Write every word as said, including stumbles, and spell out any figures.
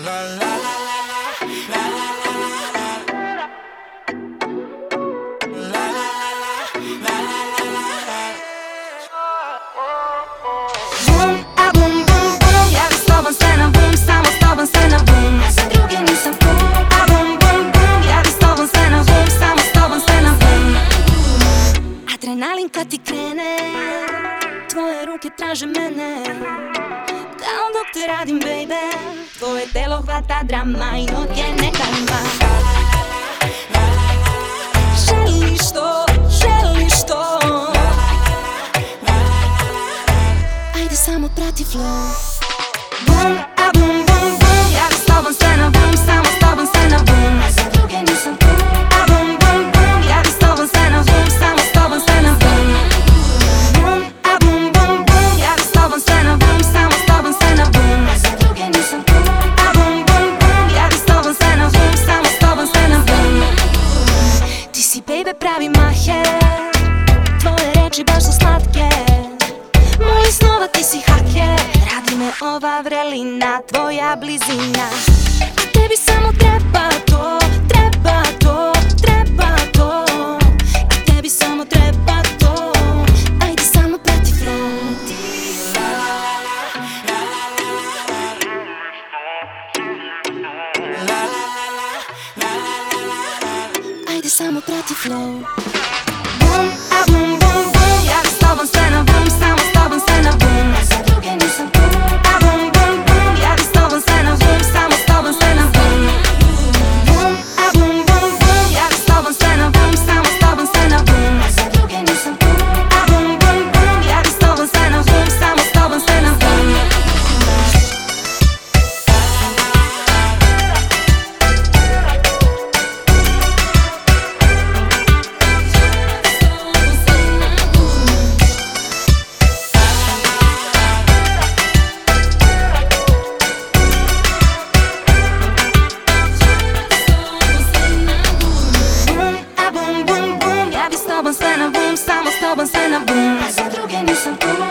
Bum, a bum, bum, bum, ja bi s tobom sve na bum, samo s tobom sve na bum. Za druge nisam tu. A bum, bum, bum, ja bi s tobom sve na bum, samo s tobom sve na bum. Adrenalin kad ti krene, tvoje ruke traže mene, kao dok te radim, baby. Tvoje telo hvata drama i noge neka ima. Želiš to, želiš to, ajde samo prati flow. Bum, a bum, bum, bum, ja bi s tobom sve na bum, samo s tobom sve na bum. Za druge nisam tu. A bum, bum, bum, ja bi s tobom sve na bum, samo s tobom sve na bum. Bum, a bum, bum, bum, ja bi s tobom sve na bum, samo s tobom sve na bum. Za druge nisam tu. A bum, bum, bum, ja bi s tobom sve na bum, samo s tobom sve na bum. Ti si, baby, pravi maher, tvoje reči baš su slatke, mojih snova ti si haker. Radi me ova vrelina, tvoja blizina. Tebi samo treba to, treba to, treba to. Tebi samo treba to, ajde samo prati flow. Ajde samo prati flow. Bum, a bum, bum, bum, ja bi s tobom sve na bum, samo s tobom sve na bum. Za druge nisam tu. A bum, bum, bum, ja bi s tobom sve na bum, samo s tobom sve na bum. Bum, a bum, bum, bum, ja bi s tobom sve na bum, samo s tobom sve na bum. Za druge nisam tu. A bum, bum, bum, ja bi s tobom sve na bum, samo s tobom sve na bum. Sve na bum, samo s tobom sve na bum. A za druge nisam tu.